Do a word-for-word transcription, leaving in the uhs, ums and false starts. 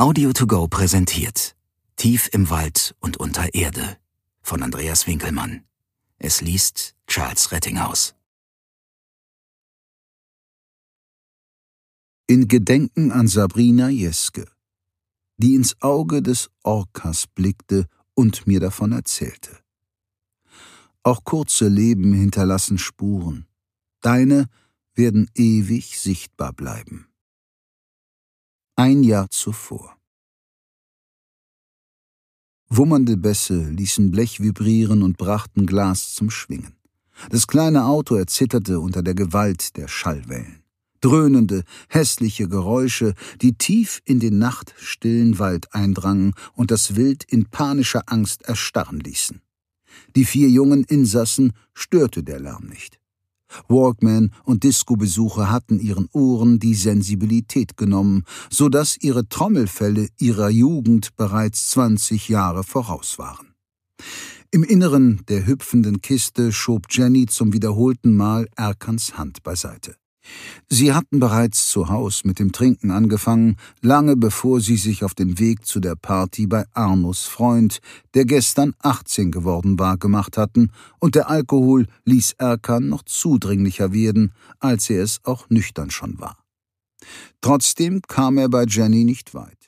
Audio to go präsentiert Tief im Wald und unter Erde von Andreas Winkelmann. Es liest Charles Rettinghaus. In Gedenken an Sabrina Jeske, die ins Auge des Orcas blickte und mir davon erzählte. Auch kurze Leben hinterlassen Spuren. Deine werden ewig sichtbar bleiben. Ein Jahr zuvor. Wummernde Bässe ließen Blech vibrieren und brachten Glas zum Schwingen. Das kleine Auto erzitterte unter der Gewalt der Schallwellen. Dröhnende, hässliche Geräusche, die tief in den nachtstillen Wald eindrangen und das Wild in panischer Angst erstarren ließen. Die vier jungen Insassen störte der Lärm nicht. Walkman und Disco-Besucher hatten ihren Ohren die Sensibilität genommen, so dass ihre Trommelfelle ihrer Jugend bereits zwanzig Jahre voraus waren. Im Inneren der hüpfenden Kiste schob Jenny zum wiederholten Mal Erkans Hand beiseite. Sie hatten bereits zu Haus mit dem Trinken angefangen, lange bevor sie sich auf den Weg zu der Party bei Arnos Freund, der gestern achtzehn geworden war, gemacht hatten, und der Alkohol ließ Erkan noch zudringlicher werden, als er es auch nüchtern schon war. Trotzdem kam er bei Jenny nicht weit.